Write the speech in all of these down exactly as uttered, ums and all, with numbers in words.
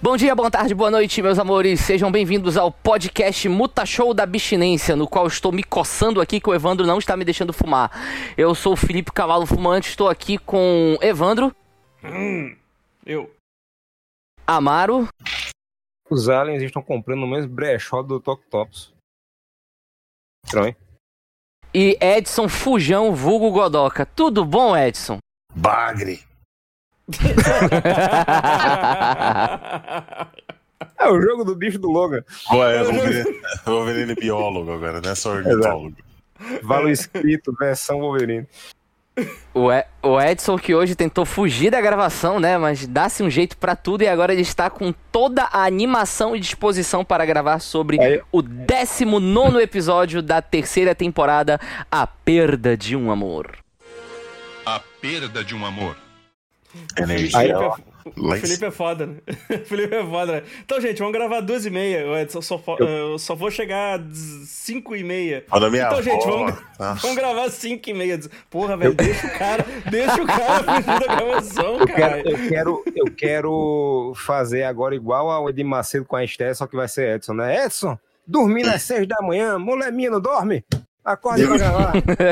Bom dia, boa tarde, boa noite, meus amores. Sejam bem-vindos ao podcast Muta Show da Abstinência, no qual estou me coçando aqui que o Evandro não está me deixando fumar. Eu sou o Felipe Cavalo Fumante, estou aqui com Evandro. Hum, eu. Amaro. Os aliens estão comprando no mesmo brechó do Tok Tops. Estranho. E Edson Fujão, vulgo Godoca. Tudo bom, Edson? Bagre. É o jogo do bicho do Logan. Ué, eu vou virar, eu vou virar ele biólogo agora, não é só ornitólogo. Valo escrito, versão Wolverine. O, e- o Edson que hoje tentou fugir da gravação, né? Mas dá-se um jeito pra tudo e agora ele está com toda a animação e disposição para gravar sobre Aí- o décimo nono episódio da terceira temporada, A Perda de um Amor. A perda de um amor. Energia. Aí, Felipe ó, é, o Felipe é foda, né? O Felipe é foda, né? Então, gente, vamos gravar duas e meia. Eu Edson, só, fo- eu só vou chegar às cinco e meia. Olha a minha Então, avó. gente, vamos, Nossa. vamos gravar cinco e meia. Porra, velho, deixa o cara, deixa o cara fugir da gravação, eu cara. quero, eu, quero, eu quero fazer agora igual ao Edir Macedo com a Esté, só que vai ser Edson, né? Edson, dormindo às seis da manhã, mulher minha não dorme? Acorde pra gravar.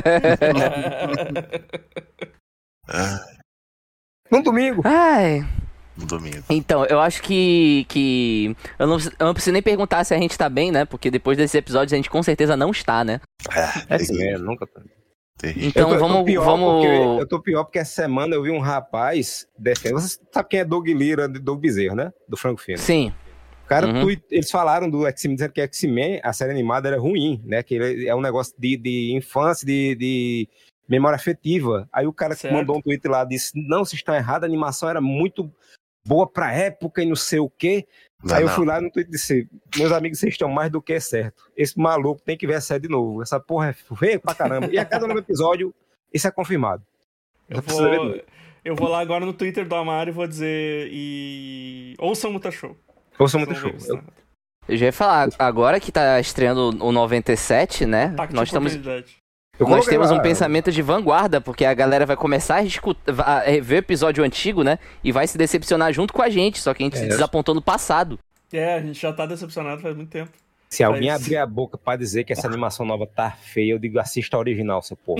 Ah, No domingo. Ai... no domingo. Então, eu acho que, que eu, não, eu não preciso nem perguntar se a gente tá bem, né? Porque depois desses episódios a gente com certeza não está, né? É, É assim mesmo, nunca tá. terrível. Então eu tô, eu tô vamos... pior vamos... porque, eu tô pior porque essa semana eu vi um rapaz defendendo. Você sabe quem é Doug Lira, Doug Bezerra, né? Do Franco Fino. Sim. O cara, Uhum. tui- eles falaram do X-Men, dizendo que X-Men, a série animada, era ruim, né? Que ele é um negócio de, de infância, de, de memória afetiva. Aí o cara que Certo. mandou um tweet lá disse: não, vocês estão errados, a animação era muito boa pra época e não sei o quê. Não, Aí eu não. fui lá no tweet e disse: meus amigos, vocês estão mais do que certo. Esse maluco tem que ver a série de novo. Essa porra é feia pra caramba. E a cada novo episódio, isso é confirmado. Eu Só precisa ver de vou, novo. eu vou lá agora no Twitter do Amaro e vou dizer. E. Ouçam o Muta Show. Ouça muito Vamos show. ver se Eu- tá- Eu já ia falar, agora que tá estreando o noventa e sete, né? Tá, que Nós, tinha estamos, oportunidade. eu nós coloquei temos lá, um pensamento de vanguarda, porque a galera vai começar a, escutar, a rever o episódio antigo, né? E vai se decepcionar junto com a gente, só que a gente É, se eu- desapontou no passado. É, a gente já tá decepcionado faz muito tempo. Se alguém Mas- abrir a boca pra dizer que essa animação nova tá feia, eu digo: assista a original, seu porra.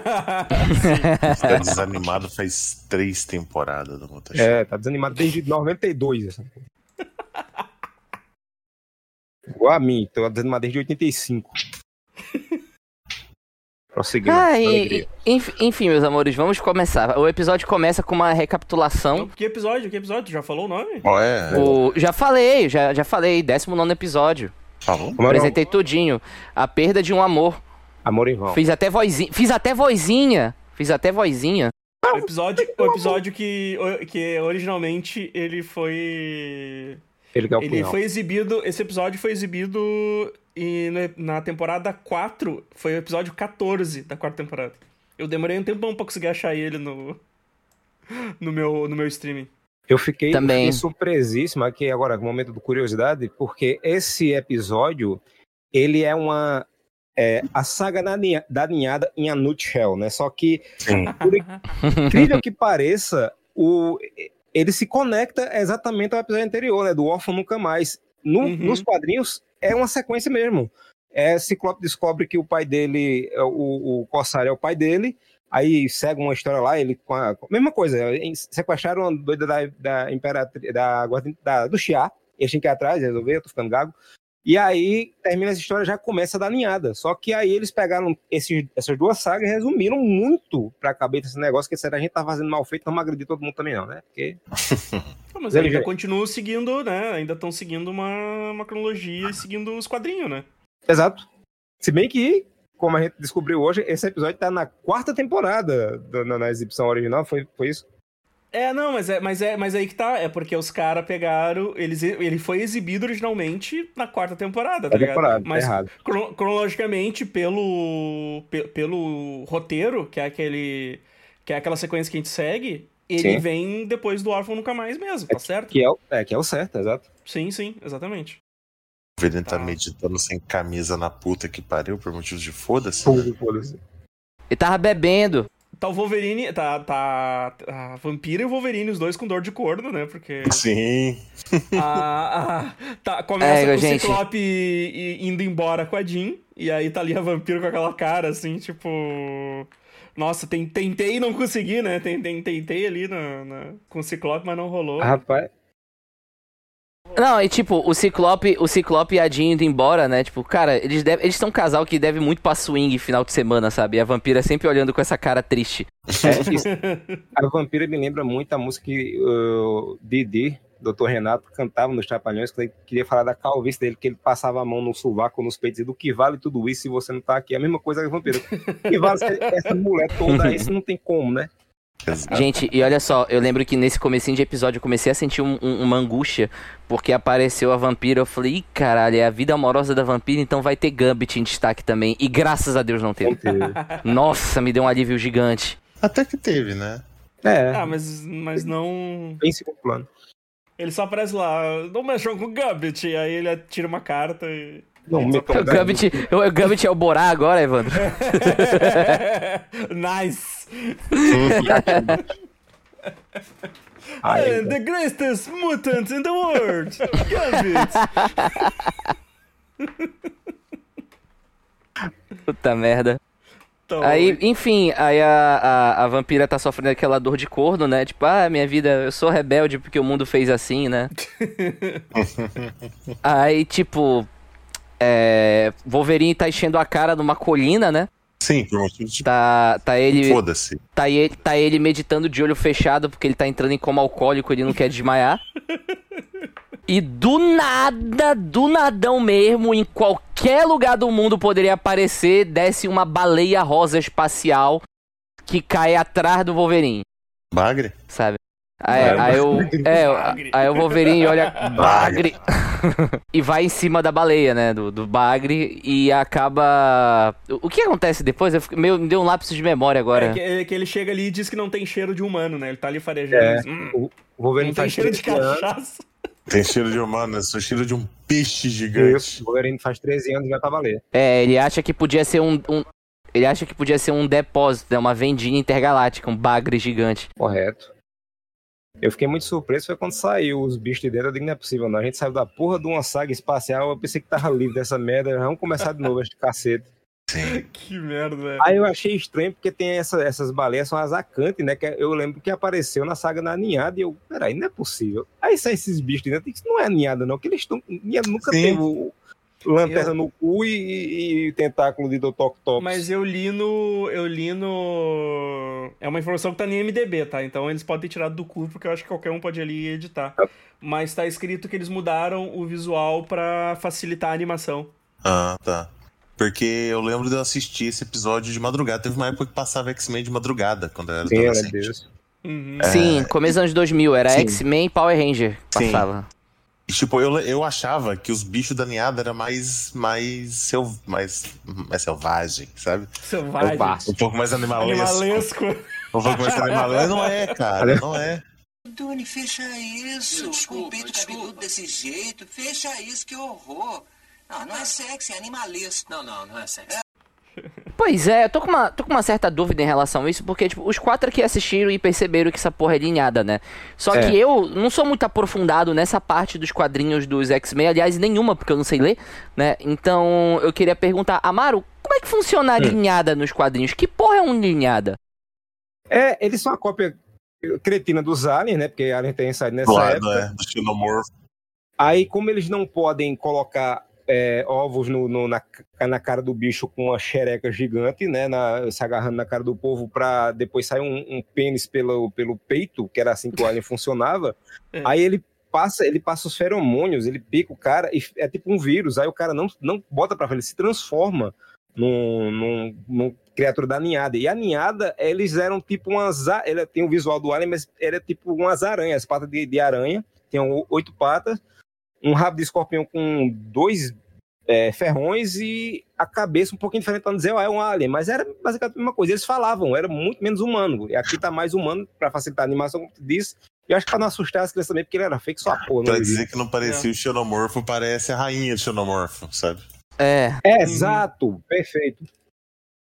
Tá desanimado faz três temporadas do Muta Show. É, tá desanimado desde noventa e dois. Essa porra. Igual a mim, tô desanimado desde oitenta e cinco. Prosseguindo. Ah, alegria. e, enf- enfim, meus amores, vamos começar. O episódio começa com uma recapitulação. Que episódio? Que episódio? Já falou o nome? Ó, é, O, já falei, já, já falei, décimo nono episódio. falou? Como era o- Apresentei tudinho. A perda de um amor. Amor em vão. Fiz até vozinha. Fiz até vozinha. Fiz até vozinha. O episódio, o episódio que, que originalmente ele foi. Ele quer o Ele punhal. foi exibido. Esse episódio foi exibido e no- na temporada quatro. Foi o episódio quatorze da quarta temporada. Eu demorei um tempão pra conseguir achar ele no. No meu, no meu streaming. Eu fiquei, eu Também. fiquei surpresíssimo aqui agora, no momento do curiosidade, porque esse episódio, ele é uma... É, a saga da, ninha- da ninhada em a nutshell, né? Só que, Sim. por incrível que pareça, o, ele se conecta exatamente ao episódio anterior, né? Do Órfão Nunca Mais. No- Uhum. Nos quadrinhos, é uma sequência mesmo. É, Ciclope descobre que o pai dele, é, o, o Corsário é o pai dele, aí segue uma história lá, ele com a... Mesma coisa, eles sequestraram uma doida da, da Imperatriz, da, guarda- da, do Chiá, eles tinham que ir atrás, resolver, eu tô ficando gago. E aí, termina essa história, já começa da ninhada. Só que aí eles pegaram esses, essas duas sagas e resumiram muito pra cabeça esse negócio, que se a gente tá fazendo mal feito, não vamos agredir todo mundo também não, né? Porque... Ah, mas Ele ainda já- continuam seguindo, né? Ainda estão seguindo uma, uma cronologia e seguindo os quadrinhos, né? Exato. Se bem que, como a gente descobriu hoje, esse episódio tá na quarta temporada do- na, na exibição original, foi, foi isso? É, não, mas é, mas é, mas aí que tá, é porque os caras pegaram, eles, ele foi exibido originalmente na quarta temporada, tá É ligado? temporada, Mas tá errado. cro- cronologicamente pelo pe- pelo roteiro, que é aquele que é aquela sequência que a gente segue, ele Sim. vem depois do Órfão Nunca Mais mesmo, tá certo? Que é, o- é, que é o certo, exato. Sim, sim, exatamente. O Velen tá Tá. meditando sem camisa na puta que pariu por motivos de foda-se. Foda-se, foda-se. Ele tava bebendo. Tá o Wolverine, tá, tá a Vampira e o Wolverine, os dois com dor de corno, né? Porque Sim. a, a, tá, começa É, com o gente. Ciclope i- i- indo embora com a Jean, e aí tá ali a Vampira com aquela cara, assim, tipo... Nossa, tem- tentei e não consegui, né? Tem- tem- Tentei ali na, na- com o Ciclope, mas não rolou. Rapaz, Não, e tipo, o Ciclope, o Ciclope e a Jean indo embora, né? Tipo, cara, eles devem, eles são um casal que deve muito pra swing final de semana, sabe? E a Vampira sempre olhando com essa cara triste. é isso. A Vampira me lembra muito a música que o Didi, doutor Renato, cantava nos Trapalhões, quando ele queria falar da calvície dele, que ele passava a mão no sovaco, nos peitos, e do que vale tudo isso se você não tá aqui. É a mesma coisa que a Vampira. O que vale ser essa mulher toda aí, isso não tem como, né? Gente, e olha só, eu lembro que nesse comecinho de episódio eu comecei a sentir um- um- uma angústia, porque apareceu a Vampira, eu falei, ih, caralho, é a vida amorosa da Vampira, então vai ter Gambit em destaque também. E graças a Deus não teve. Nossa, me deu um alívio gigante. Até que teve, né? É, Ah, mas, mas não... bem segundo plano. Ele só aparece lá, não mexam com o Gambit, e aí ele tira uma carta e... Não, Ele me só O Gambit, o, o Gambit é o Borá agora, Evandro? Nice! Ai, Eh, the greatest mutant in the world! Gambit! Puta merda. Então, Aí, enfim, aí a, a, a Vampira tá sofrendo aquela dor de corno, né? Tipo, ah, minha vida, eu sou rebelde porque o mundo fez assim, né? Aí, tipo, é, Wolverine tá enchendo a cara numa colina, né? Sim, por motivo de... Tá, tá ele... Foda-se. Tá ele, tá ele meditando de olho fechado porque ele tá entrando em coma alcoólico, ele não quer desmaiar. E do nada, do nadão mesmo, em qualquer lugar do mundo poderia aparecer, desce uma baleia rosa espacial que cai atrás do Wolverine, Bagre? sabe? Aí, Bagre. aí, o, é, Bagre. aí o Wolverine olha... Bagre! E vai em cima da baleia, né? Do, do bagre e acaba... O, o que acontece depois? Eu fico- meio, me deu um lapso de memória agora. É que, é que ele chega ali e diz que não tem cheiro de humano, né? Ele tá ali farejando. É. diz, hum, O o Wolverine não tem faz cheiro de treze anos. cachaça. Tem cheiro de humano, é só cheiro de um peixe Isso, gigante. o Wolverine faz treze anos e vai pra valer. É, ele acha que podia ser um... um- ele acha que podia ser um depósito, né? Uma vendinha intergaláctica, um bagre gigante. Correto. Eu fiquei muito surpreso, foi quando saiu os bichos de dentro, eu digo, não é possível não, a gente saiu da porra de uma saga espacial, eu pensei que tava livre dessa merda, vamos começar de novo este cacete. Sim. Que merda, velho. Aí eu achei estranho, porque tem essa- essas baleias, são as acantes, né, que eu lembro que apareceu na saga da ninhada, e eu, peraí, não é possível. Aí saem esses bichos de dentro, isso não é ninhada não, que eles estão, ninhada nunca Sim. teve o lanterna Eu- no cu e, e tentáculo de doutor Octopus. Mas eu li no. Eu li no. É uma informação que tá no I M D B, tá? Então eles podem ter tirado do cu, porque eu acho que qualquer um pode ir ali e editar. Mas tá escrito que eles mudaram o visual pra facilitar a animação. Ah, tá. Porque eu lembro de eu assistir esse episódio de madrugada. Teve uma época que passava X-Men de madrugada, quando eu era Sim, meu adolescente. Deus. Uhum. Sim, começo dos anos dois mil, era Sim. X-Men e Power Ranger que Sim. passava. E, tipo, eu, eu achava que os bichos da ninhada era mais, mais, sel, mais, mais selvagem, sabe? Selvagem. barco. Um pouco mais animalesco. Animalesco. Um pouco mais animalesco. Mas não é, cara, não é. Doni, fecha isso. Com o peito cabeludo desse jeito. Fecha isso, que horror. Não, não é sexy, é animalesco. Não, não, não é sexy. Pois é, eu tô com, uma, tô com uma certa dúvida em relação a isso, porque, tipo, os quatro aqui assistiram e perceberam que essa porra é alinhada, né? Só É. que eu não sou muito aprofundado nessa parte dos quadrinhos dos X-Men, aliás, nenhuma, porque eu não sei ler, né? Então, eu queria perguntar, Amaro, como é que funciona a linhada nos quadrinhos? Que porra é uma linhada? É, eles são a cópia cretina dos aliens, né, porque alien tem saído nessa Claro, época. é, do xenomorfo. Aí, como eles não podem colocar é, ovos no, no- na, na cara do bicho com uma xereca gigante, né, na- se agarrando na cara do povo pra depois sair um, um pênis pelo, pelo peito, que era assim que o alien funcionava, É. aí ele passa, ele passa os feromônios, ele pica o cara, e é tipo um vírus, aí o cara não, não bota pra frente, ele se transforma num, num, num criatura da ninhada. E a ninhada, eles eram tipo umas... a- Ela tem o visual do alien, mas era tipo umas aranhas, patas de, de aranha, tinham oito patas, um rabo de escorpião com dois é, ferrões e a cabeça um pouquinho diferente para não dizer, ó, é um alien, mas era basicamente a mesma coisa. Eles falavam, era muito menos humano. E aqui tá mais humano para facilitar a animação, como tu disse. E eu acho que para não assustar as crianças também, porque ele era fake só a porra. Pra não dizer que não parecia o xenomorfo, parece a rainha do xenomorfo, sabe? É, É, exato, perfeito.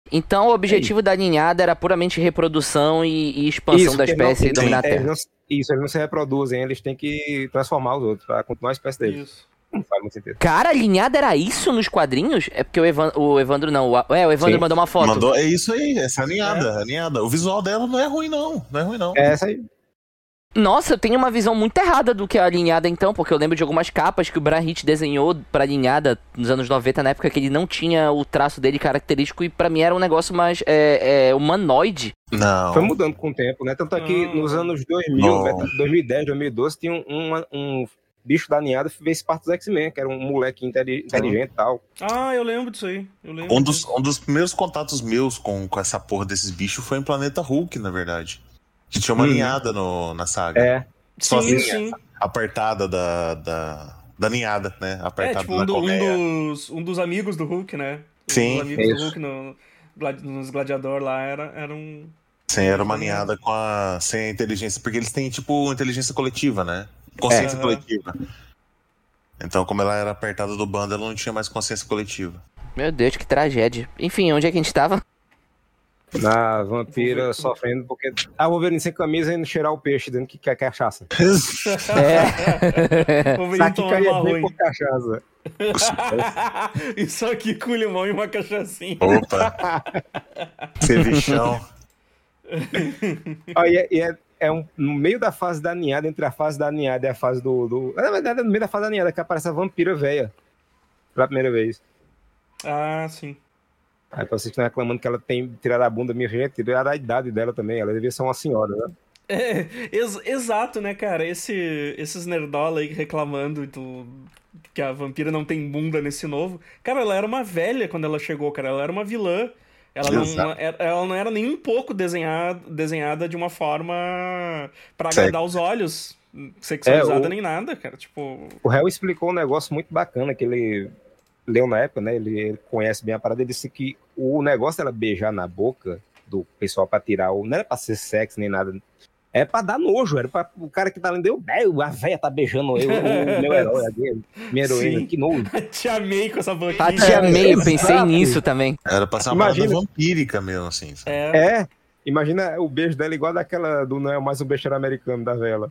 Então o objetivo da ninhada era puramente reprodução e, e expansão Isso, da porque não- espécie e eles- dominar a eles Terra. não- Isso, eles não se reproduzem, eles têm que transformar os outros pra continuar a espécie deles. Isso. Não faz muito sentido. Cara, a linhada era isso nos quadrinhos? É porque o, Evan, o Evandro não. O, é, o Evandro Sim. mandou uma foto. Mandou, é isso aí, essa é a ninhada, a ninhada. O visual dela não é ruim, não. Não é ruim, não. É essa aí. Nossa, eu tenho uma visão muito errada do que é a linhada então, porque eu lembro de algumas capas que o Brian Hitch desenhou pra linhada nos anos noventa, na época que ele não tinha o traço dele característico e pra mim era um negócio mais é, é, humanoide. Não. Foi mudando com o tempo, né? Tanto é que Não. nos anos dois mil, Não. né, dois mil e dez, dois mil e doze, tinha um, um, um bicho da ninhada que fez parte dos X-Men, que era um moleque inteli- inteligente e tal. Ah, eu lembro disso aí. Eu lembro Um dos, disso. um dos primeiros contatos meus com, com essa porra desses bichos foi em Planeta Hulk, na verdade. Que tinha uma Hum. ninhada no, na saga. É. Só Sim, assim, sim. apertada da, da, da ninhada, né? É, Apertada tipo, um, da do- um colmeia. dos, um dos amigos do Hulk, né? Um Sim, dos amigos do isso. Hulk no, gladi- nos Gladiador lá era, era um... Sim, era uma ninhada com a, sem a inteligência, porque eles têm, tipo, inteligência coletiva, né? Consciência É. coletiva. Então, como ela era apertada do bando, ela não tinha mais consciência coletiva. Meu Deus, que tragédia. Enfim, onde é que a gente tava? Na vampira sofrendo porque. Ah, Wolverine sem camisa indo cheirar o peixe, dizendo que quer cachaça. É. Vou Isso aqui tomar caía uma bem ruim. com cachaça. Isso aqui com limão e uma cachaçinha. Opa! Cevichão. Ah, e é, e é, é um, no meio da fase da ninhada, entre a fase da ninhada e a fase do. do... Na verdade, é no meio da fase da ninhada que aparece a vampira velha. Pela primeira vez. Ah, sim. Aí pra vocês que estão reclamando que ela tem tirado a bunda, minha gente, tirado a idade dela também. Ela devia ser uma senhora, né? É, ex- exato, né, cara? Esse, esses nerdola aí reclamando do, que a vampira não tem bunda nesse novo. Cara, ela era uma velha quando ela chegou, cara. Ela era uma vilã. Ela não, Exato. ela não era nem um pouco desenhada, desenhada de uma forma pra Certo. agradar os olhos. Sexualizada É, o- nem nada, cara. Tipo. O réu explicou um negócio muito bacana que ele leu na época, né? Ele, ele conhece bem a parada. Ele disse que o negócio dela beijar na boca do pessoal pra tirar o. Não era pra ser sexo nem nada. É pra dar nojo, era pra o cara que tá lendo, eu, "Bel, a véia tá beijando eu, o meu herói, aqui, minha heroína, Sim. que nojo. Te amei com essa boquinha. Ah, te amei, eu pensei Exato. nisso também. Era pra ser uma Imagina. parada vampírica mesmo, assim. sabe? É. É, imagina o beijo dela igual daquela do Não é mais um beijo americano da vela.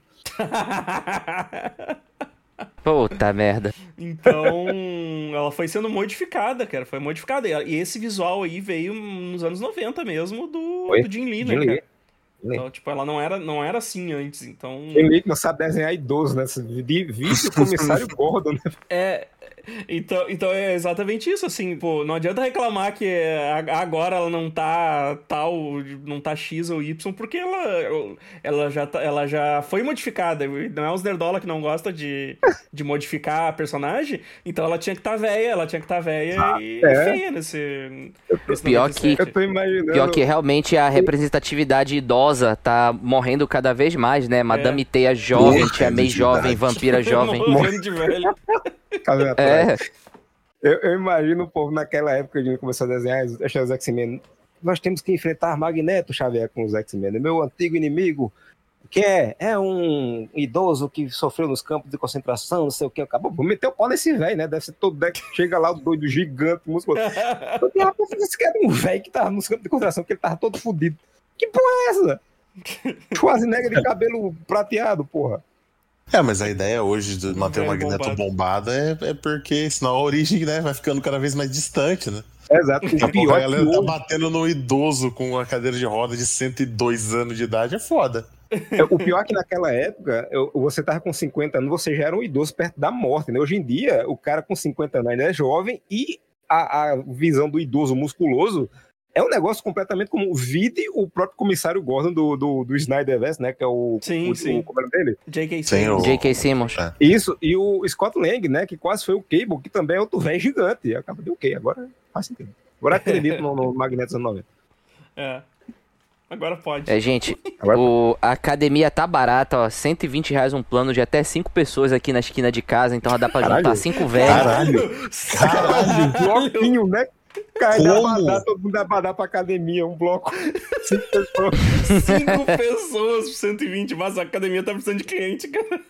Puta merda. Então, ela foi sendo modificada, cara. Foi modificada. E esse visual aí veio nos anos noventa mesmo do, Foi? do Jim Lee, Jim né, Lee. cara? Jim Lee. Então, tipo, ela não era, não era assim antes. Então, Quem lê que não sabe desenhar idoso, né? De vice o comissário Gordon, né? é. Então, então é exatamente isso, assim, pô, não adianta reclamar que a- agora ela não tá tal, não tá X ou Y, porque ela, ela, já, tá- ela já foi modificada, e não é os nerdola que não gosta de, de modificar a personagem, então ela tinha que estar tá velha, ela tinha que estar tá velha e, é. e feia nesse, nesse Pior noventa e que- sete. Eu tô imaginando. Pior que realmente a representatividade idosa tá morrendo cada vez mais, né? Madame Teia jovem, Muita Tia May jovem, representatividade. vampira jovem. Morrendo de velho. Cabelo atrás. É, Eu, eu imagino o povo naquela época que começou a desenhar, achar os X-Men. Nós temos que enfrentar Magneto, Xavier, com os X-Men. Meu antigo inimigo, que é, é um idoso que sofreu nos campos de concentração, não sei o que. Acabou, vou meter o pau nesse velho, né? Deve ser todo deck. Chega lá o doido gigante, musculoso. Eu tinha rapaz, esse cara era um velho que tava nos campos de concentração, porque ele tava todo fudido. Que porra é essa? Schwarzenegger de cabelo prateado, porra. É, mas a ideia hoje de manter o Velho Magneto bombado é, é porque senão a origem, né, vai ficando cada vez mais distante, né? Exato. Daqui a O pouco a pior é que galera tá hoje, batendo no idoso com uma cadeira de roda de cento e dois anos de idade, é foda. o pior é que naquela época, eu- você tava com cinquenta anos, você já era um idoso perto da morte, né? Hoje em dia, o cara com cinquenta anos ainda é jovem e a, a visão do idoso musculoso é um negócio completamente comum. Vide o próprio comissário Gordon do, do, do Snyderverse, né? Que é o... Sim, o, sim. O, como é o nome dele? J K. Sim, Simmons. o- J K. Simmons. É. Isso, e o Scott Lang, né? Que quase foi o Cable, que também é outro velho gigante. Acaba de o quê? Agora faz sentido. Agora acredito no, no Magneto dos anos noventa. É. Agora pode. É, gente, Agora- o, a academia tá barata, ó, cento e vinte reais um plano de até cinco pessoas aqui na esquina de casa, então já dá pra Caralho. juntar cinco velhos. Caralho! Caralho! Bloquinho, né? Cai da Como? badar, todo mundo vai badar pra academia, um bloco. Cinco pessoas. Cinco pessoas por cento e vinte, mas a academia tá precisando de cliente, cara.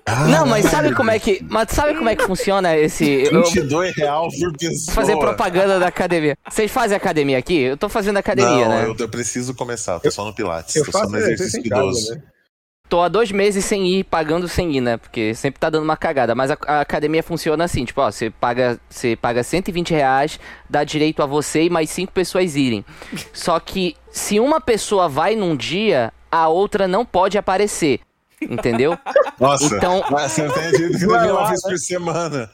Não, mas sabe como é que. Mas sabe como é que funciona esse. Eu, vinte e dois reais por pessoa. fazer propaganda da academia. Vocês fazem academia aqui? Eu tô fazendo academia, Não, né? eu, eu preciso começar, tô só no Pilates, Eu tô só faço no exercício exercício em casa, idoso. né? Tô há dois meses sem ir, pagando sem ir, né? Porque sempre tá dando uma cagada. Mas a, a academia funciona assim, tipo, ó, você paga, você paga cento e vinte reais, dá direito a você e mais cinco pessoas irem. Só que se uma pessoa vai num dia, a outra não pode aparecer. Entendeu? Nossa, Então- mas você tem gente que deve ir uma vez por semana.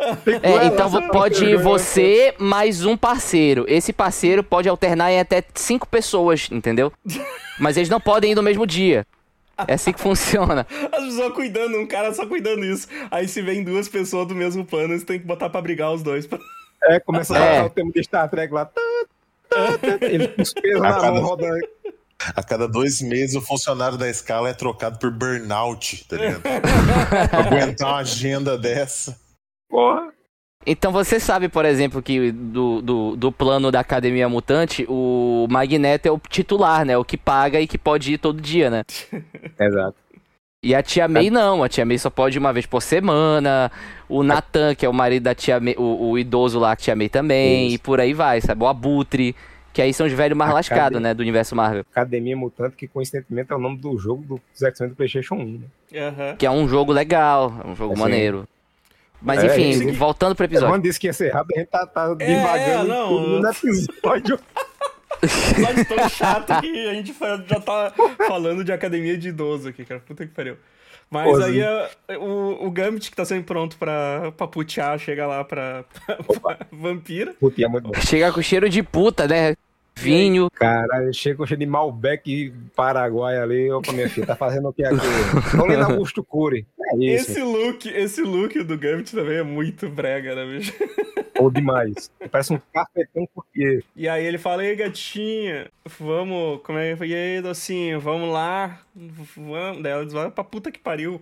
É, então vo- pode ir você mais um parceiro. Esse parceiro pode alternar em até cinco pessoas, entendeu? Mas eles não podem ir no mesmo dia. É assim que funciona. As pessoas cuidando, um cara só cuidando disso. Aí se vem duas pessoas do mesmo plano, você tem que botar pra brigar os dois. É, começa a É. tocar o tema de Star Trek lá. Tá, tá, tá, ele com os pesos A na cada- mão, rodando. A cada dois meses, o funcionário da escala é trocado por burnout, tá ligado? Pra aguentar uma agenda dessa. Porra. Então você sabe, por exemplo, que do, do, do plano da Academia Mutante, o Magneto é o titular, né? O que paga e que pode ir todo dia, né? Exato. E a Tia May não, a Tia May só pode ir uma vez por semana. O Nathan, que é o marido da Tia May, o, o idoso lá, que Tia May também, Isso. e por aí vai, sabe? O Abutre, que aí são os velhos mais A lascados, Academia- né? Do universo Marvel. Academia Mutante, que coincidentemente é o nome do jogo do X-Men do PlayStation um. Né? Aham. Que é um jogo legal, é um jogo Assim. maneiro. Mas É, enfim, esse aqui- voltando pro episódio. Quando disse que ia ser rápido, a gente tá, tá É, divagando não, tudo no episódio. Episódio tão chato que a gente fa- já tá falando de academia de idoso aqui, cara. Puta que pariu. Mas Pô, aí sim. a- o, o Gambit, que tá sempre pronto pra, pra putear, chega lá pra, pra, pra vampira. Puta, é muito bom. Chega com cheiro de puta, né? Vinho. Caralho, chega cheio de Malbec Paraguai ali. Opa, minha filha, tá fazendo o que aqui? Tô lendo Augusto Cury. É isso. Esse look, esse look do Gambit também é muito brega, né, bicho? Ou demais. Parece um cafetão porque E aí ele fala, ei, gatinha, vamos, como é que foi? E aí, docinho, vamos lá, vamos. Daí ela diz, vai pra puta que pariu.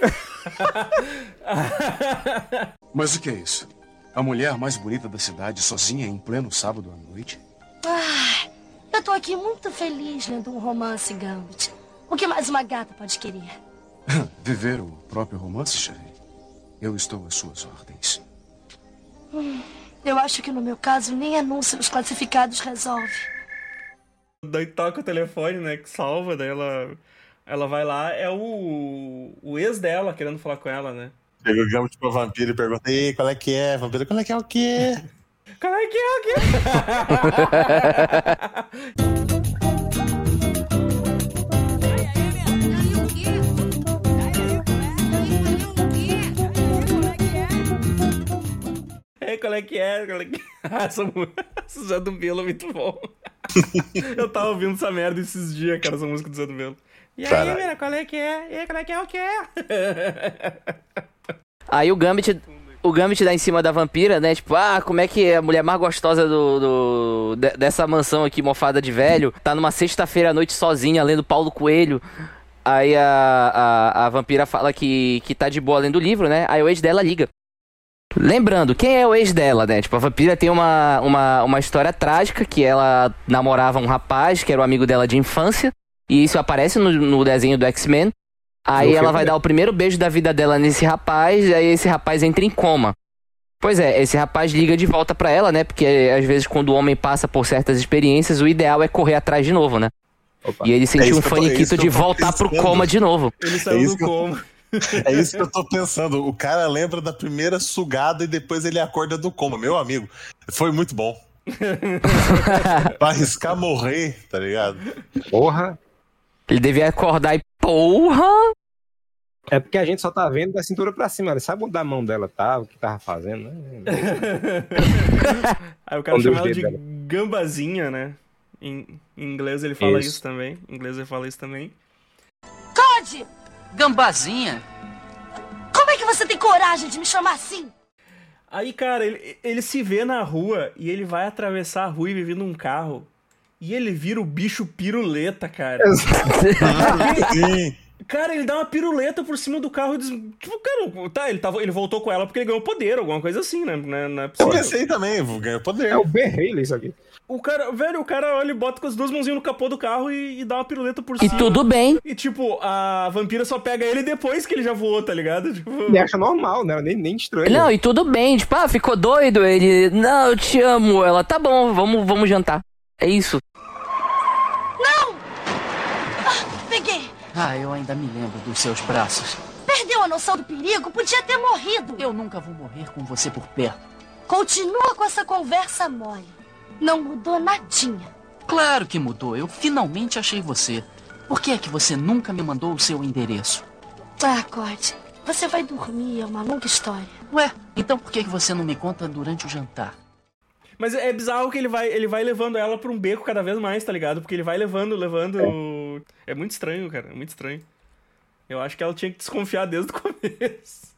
Mas o que é isso? A mulher mais bonita da cidade sozinha em pleno sábado à noite? Ah, eu tô aqui muito feliz lendo um romance, Gambit. O que mais uma gata pode querer? Viver o próprio romance, Sherry? Eu estou às suas ordens. Eu acho que no meu caso nem anúncio nos classificados resolve. Daí toca o telefone, né, que salva, daí ela, ela vai lá, é o, o ex dela querendo falar com ela, né? Chega o Gambit pra vampiro e pergunta: Ei, qual é que é? Vampiro, qual é que é o quê? Como é que é o quê? Ei, qual é que é? Qual é que é? Essa música esse Zé do Belo é muito bom. Eu tava ouvindo essa merda esses dias, cara, essa música do Zé do Belo. E aí, Caralho. mira, qual é que é? E aí, qual é que é o quê? Aí o Gambit, o Gambit dá em cima da vampira, né? Tipo, ah, como é que é a mulher mais gostosa do, do- de- dessa mansão aqui, mofada de velho, tá numa sexta-feira à noite sozinha, lendo Paulo Coelho. Aí a, a, a vampira fala que, que tá de boa lendo o livro, né? Aí o ex dela liga. Lembrando, quem é o ex dela, né? Tipo, a vampira tem uma, uma, uma história trágica, que ela namorava um rapaz, que era um amigo dela de infância, e isso aparece no, no desenho do X-Men. Aí No ela filme, vai né? dar o primeiro beijo da vida dela nesse rapaz, e aí esse rapaz entra em coma. Pois é, esse rapaz liga de volta pra ela, né? Porque às vezes quando o homem passa por certas experiências, o ideal é correr atrás de novo, né? Opa. E ele sentiu isso um que eu tô- é isso faniquito que de eu tô voltar pro pensando. coma de novo. Ele saiu isso do que eu- coma. É isso que eu tô pensando. O cara lembra da primeira sugada e depois ele acorda do coma. Meu amigo, foi muito bom. Pra arriscar morrer, tá ligado? Porra. Ele devia acordar e porra! É porque a gente só tá vendo da cintura pra cima. Ela sabe onde a mão dela tava, o que tava fazendo, né? Aí o cara Com chama Deus ela de dele, gambazinha, né? Em, em inglês ele fala isso. Isso. também. Em inglês ele fala isso também. Code! Gambazinha? Como é que você tem coragem de me chamar assim? Aí, cara, ele, ele se vê na rua e ele vai atravessar a rua e vive num carro. E ele vira o bicho piruleta, cara. Sim. Cara, ele dá uma piruleta por cima do carro e diz... Tipo, cara, tá, ele, tava, ele voltou com ela porque ele ganhou poder, alguma coisa assim, né? Não é, não é Eu pensei também, ganhou poder. É o Ben Haley isso aqui. O cara, velho, o cara olha e bota com as duas mãozinhas no capô do carro e, e dá uma piruleta por E cima. tudo bem. E, tipo, a vampira só pega ele depois que ele já voou, tá ligado? Tipo... Ele acha normal, né? Nem, nem estranho. Não, e tudo bem. Tipo, ah, ficou doido? Ele, não, eu te amo. Ela, tá bom, vamos, vamos jantar. É isso. Não! Ah, peguei. Ah, eu ainda me lembro dos seus braços. Perdeu a noção do perigo? Podia ter morrido. Eu nunca vou morrer com você por perto. Continua com essa conversa mole. Não mudou nadinha. Claro que mudou. Eu finalmente achei você. Por que é que você nunca me mandou o seu endereço? Ah, Cody, você vai dormir. É uma longa história. Ué, então por que que você não me conta durante o jantar? Mas é bizarro que ele vai, ele vai levando ela pra um beco cada vez mais, tá ligado? Porque ele vai levando, levando... É, é muito estranho, cara. É muito estranho. Eu acho que ela tinha que desconfiar desde o começo.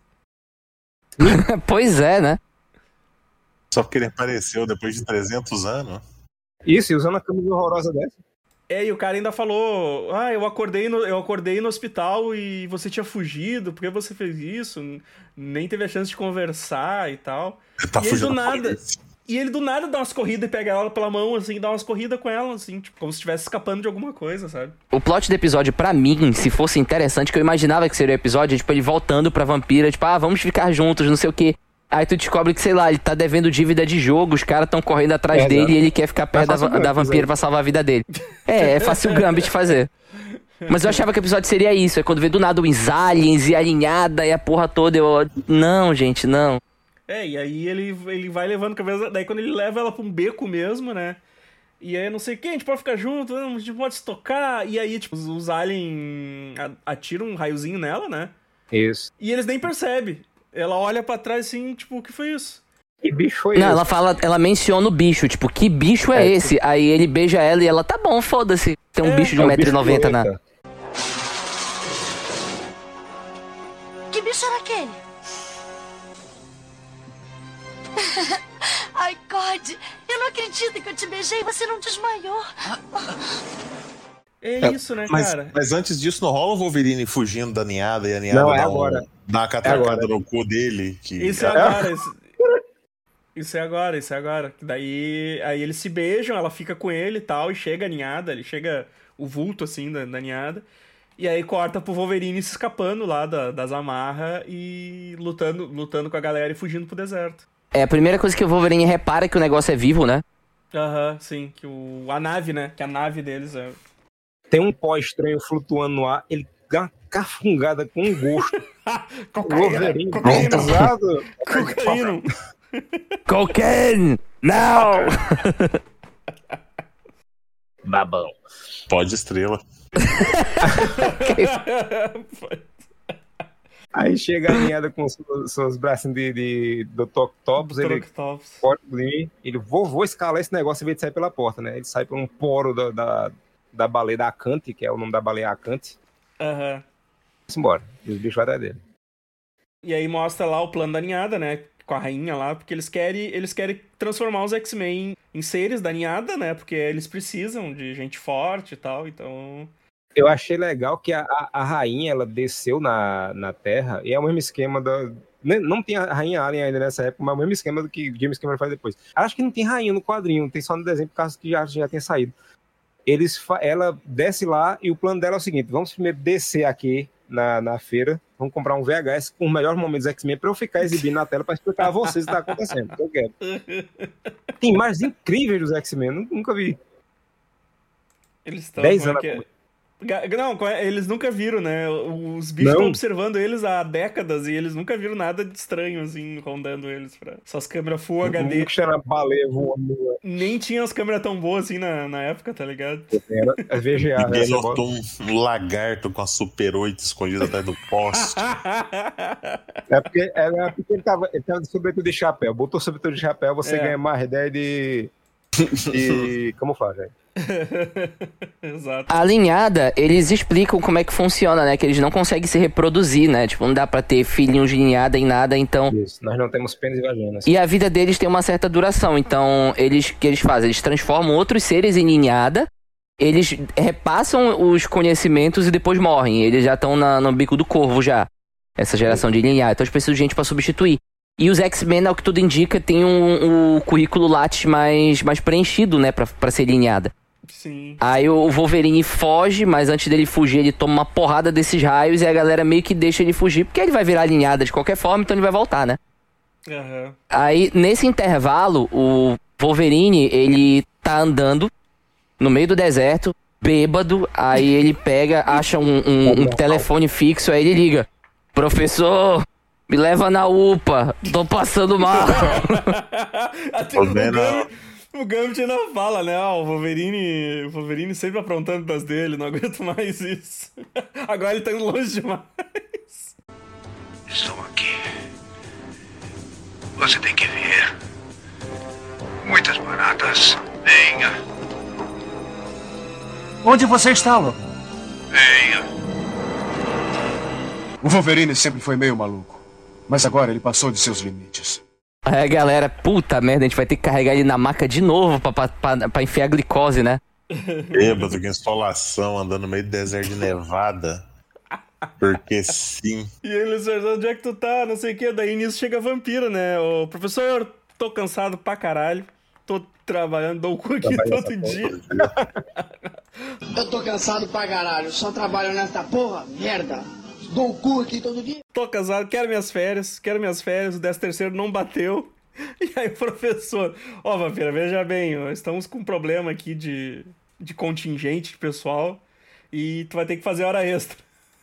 Pois é, né? Só porque ele apareceu depois de trezentos anos. Isso, e usando a camisa horrorosa dessa. É, e o cara ainda falou... Ah, eu acordei no, eu acordei no hospital e você tinha fugido. Por que você fez isso? Nem teve a chance de conversar e tal. Ele tá e ele do fugindo da nada... polícia. E ele do nada dá umas corridas e pega ela pela mão, assim, dá umas corridas com ela, assim, tipo, como se estivesse escapando de alguma coisa, sabe? O plot do episódio, pra mim, se fosse interessante, que eu imaginava que seria o episódio, é, tipo, ele voltando pra vampira, tipo, ah, vamos ficar juntos, não sei o quê. Aí tu descobre que, sei lá, ele tá devendo dívida de jogo, os caras tão correndo atrás É, dele exato. e ele quer ficar perto da, fácil va- da Gambit, vampira exato. pra salvar a vida dele. É, é fácil o Gambit fazer. Mas eu achava que o episódio seria isso, é quando vê do nada uns aliens e alinhada e a porra toda, eu... Não, gente, não. É, e aí ele, ele vai levando cabeça. Daí quando ele leva ela pra um beco mesmo, né? E aí não sei o que, a gente pode ficar junto, a gente pode se tocar. E aí, tipo, os, os aliens a- atiram um raiozinho nela, né? Isso. E eles nem percebem. Ela olha pra trás assim, tipo, o que foi isso? Que bicho foi Não, esse? ela fala, ela menciona o bicho, tipo, que bicho é, É, esse? Aí ele beija ela e ela, tá bom, foda-se. Tem um É, bicho de É um o metro e bicho noventa na... violeta. Que bicho era aquele? Ai, Cody, eu não acredito que eu te beijei e você não desmaiou. É, É, isso, né, Mas, cara? mas antes disso, não rola o Wolverine fugindo da ninhada e a ninhada Não, é dá, um- agora. dá uma catracada agora. no cu dele. Que... Isso é agora. Isso, isso é agora, isso é agora. Daí aí eles se beijam, ela fica com ele e tal, e chega a ninhada, ele chega o vulto, assim, da, da ninhada. E aí corta pro Wolverine se escapando lá da, das amarras e lutando, lutando com a galera e fugindo pro deserto. É a primeira coisa que o Wolverine repara que o negócio é vivo, né? Aham, sim, que o, a nave, né? Que a nave deles é... Tem um pó estranho flutuando no ar, ele dá uma cafungada com um gosto. O Wolverine. cocaína, Exato. cocaína. Cocaine! Não! Babão. Pode estrela. Aí chega a ninhada com os seus bracinhos de, de, do Octopus, ele Troctops. corta o Glee, ele vou, vou escalar esse negócio em vez de sair pela porta, né? Ele sai por um poro da, da, da baleia da Acante, que é o nome da baleia Acante. Aham. Vai embora. E os bichos vai atrás dele. E aí mostra lá o plano da ninhada, né? Com a rainha lá, porque eles querem, eles querem transformar os X-Men em seres da ninhada, né? Porque eles precisam de gente forte e tal, então... Eu achei legal que a, a, a rainha, ela desceu na, na Terra, e é o mesmo esquema da... né, Não tem a rainha Alien ainda nessa época, mas é o mesmo esquema do que James Cameron faz depois. Acho que não tem rainha no quadrinho, tem só no desenho, por causa que já, já tem saído. Eles, fa- ela desce lá, e o plano dela é o seguinte, vamos primeiro descer aqui na, na feira, vamos comprar um V H S com os melhores momentos do X-Men pra eu ficar exibindo na tela pra explicar a vocês o que tá acontecendo. Eu quero. Tem imagens incríveis dos X-Men, eu nunca vi. Eles estão... Dez como é anos que é? depois. Ga- Não, co- eles nunca viram, né? Os bichos Não. estão observando eles há décadas e eles nunca viram nada de estranho, assim, rondando eles. Pra... Só as câmeras Full H D. Nunca era baleia voando. Nem tinha as câmeras tão boas assim na, na época, tá ligado? Era é V G A. Ninguém né? notou um lagarto com a Super oito escondido atrás do poste. É porque, é porque ele, tava, ele tava de sobretudo de chapéu. Botou sobretudo de chapéu, você É. ganha mais ideia de. de como faz, velho? Exato. A linhada, eles explicam como é que funciona, né? Que eles não conseguem se reproduzir, né? Tipo, não dá pra ter filhinhos de ninhada em nada, então... Isso. Nós não temos pênis e vaginas. E a vida deles tem uma certa duração, então eles o que eles fazem? Eles transformam outros seres em ninhada eles repassam os conhecimentos e depois morrem. Eles já estão no bico do corvo já. Essa geração de linear. Então eles precisam de gente pra substituir. E os X-Men, ao que tudo indica, tem um, um currículo Lattes mais, mais preenchido, né? Pra, pra ser lineada. Sim. Aí o Wolverine foge, mas antes dele fugir, ele toma uma porrada desses raios e a galera meio que deixa ele fugir, porque ele vai virar alinhada de qualquer forma, então ele vai voltar, né? Uhum. Aí, nesse intervalo, o Wolverine, ele tá andando no meio do deserto, bêbado, aí ele pega, acha um, um, um telefone fixo, aí ele liga: professor, me leva na U P A, tô passando mal. Até o Gambit, o Gambit ainda fala, né? Ah, o Wolverine, o Wolverine sempre aprontando das dele, não aguento mais isso. Agora ele tá indo longe demais. Estou aqui. Você tem que vir. Muitas baratas. Venha. Onde você está, Logan? Venha. O Wolverine sempre foi meio maluco, mas agora ele passou de seus limites. Aí a galera, puta merda, a gente vai ter que carregar ele na maca de novo pra, pra, pra, pra enfiar glicose, né? Bêbado, com insolação, andando no meio do deserto de Nevada. Porque sim. E eles perguntam: onde é que tu tá? Não sei o que. Daí nisso chega a vampira, né? O professor, tô cansado pra caralho. Tô trabalhando, dou o cu aqui todo dia. Eu tô cansado pra caralho. Só trabalho nessa porra, merda. Dou o cu aqui todo dia. Tô cansado, quero minhas férias, quero minhas férias, o décimo terceiro não bateu. E aí o professor: ó, oh, vampira, veja bem, ó, estamos com um problema aqui de, de contingente de pessoal e tu vai ter que fazer hora extra.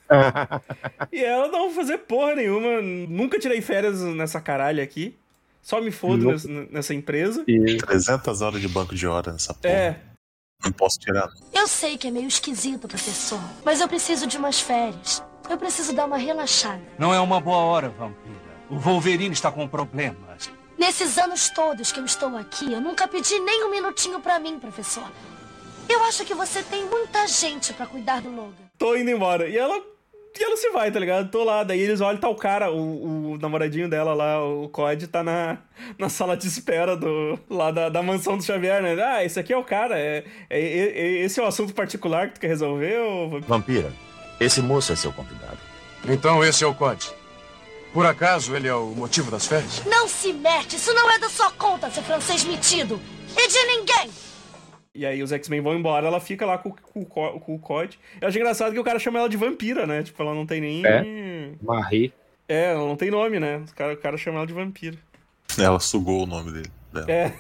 E ela: não vou fazer porra nenhuma, nunca tirei férias nessa caralho aqui, só me fodo nessa, nessa empresa. E trezentas horas de banco de hora nessa porra. É. Não posso tirar. Eu sei que é meio esquisito, professor, mas eu preciso de umas férias. Eu preciso dar uma relaxada. Não é uma boa hora, vampira. O Wolverine está com problemas. Nesses anos todos que eu estou aqui, eu nunca pedi nem um minutinho pra mim, professor. Eu acho que você tem muita gente pra cuidar do Logan. Tô indo embora. E ela, e ela se vai, tá ligado? Tô lá. Daí eles olham, tá o cara, o, o namoradinho dela lá, o Cod, tá na, na sala de espera do, lá da, da mansão do Xavier, né? Ah, esse aqui é o cara. É, é, é, esse é o assunto particular que tu quer resolver, ou... Vampira, esse moço é seu convidado. Então esse é o Cod. Por acaso ele é o motivo das férias? Não se mete, isso não é da sua conta, seu francês metido. E de ninguém. E aí os X-Men vão embora, ela fica lá com, com, com o Cod. Eu acho engraçado que o cara chama ela de vampira, né? Tipo, ela não tem nem... É, Marie. É, ela não tem nome, né? O cara, o cara chama ela de vampira. Ela sugou o nome dele. Dela. É.